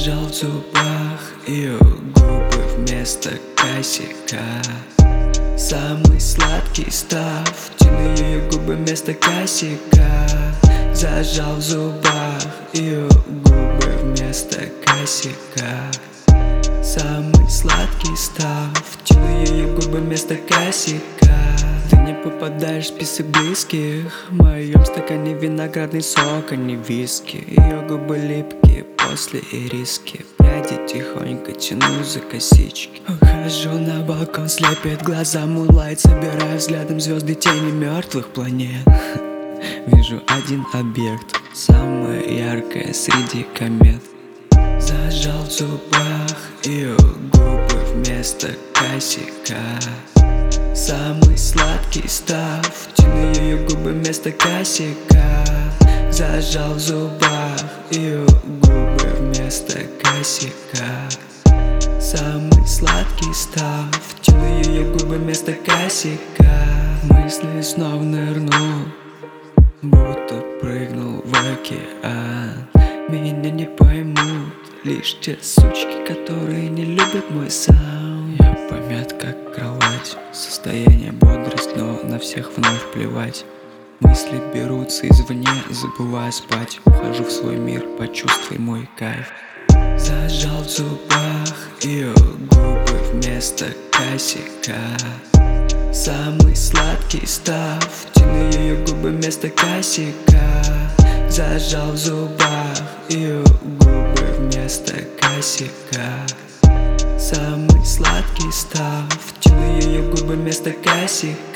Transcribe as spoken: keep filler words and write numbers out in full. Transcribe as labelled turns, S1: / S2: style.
S1: Зажал в зубах ее губы вместо косяка. Самый сладкий став, тяну ее губы вместо косяка. Зажал в зубах ее губы вместо косяка. Самый сладкий став, тяну ее губы вместо косяка. Ты не попадаешь в список близких. В моем стакане виноградный сок, а не виски. Ее губы липкие после ириски. Пряди тихонько тяну за косички. Ухожу на балкон, слепит глаза мунлайт. Собираю взглядом звезды, тени мертвых планет. Вижу один объект, самое яркое среди комет. Зажал в зубах ее губы вместо косяка. Самый сладкий став, тяну ее губы вместо косяка. Зажал в зубах ее губы вместо косяка. Самый сладкий став, тяну ее губы вместо косяка. Мысли снова нырнул, будто прыгнул в океан. Меня не поймут лишь те сучки, которые не любят мой саунд. Я помят как кровать, состояние бодрость, но на всех вновь плевать. Мысли берутся извне, забывая спать. Ухожу в свой мир, почувствуй мой кайф. Зажал в зубах ее губы вместо косяка. Самый сладкий став, тяну ее губы вместо косяка. Зажал в зубах ее губы вместо косяка. Самый сладкий став, тяну ее губы вместо косяка.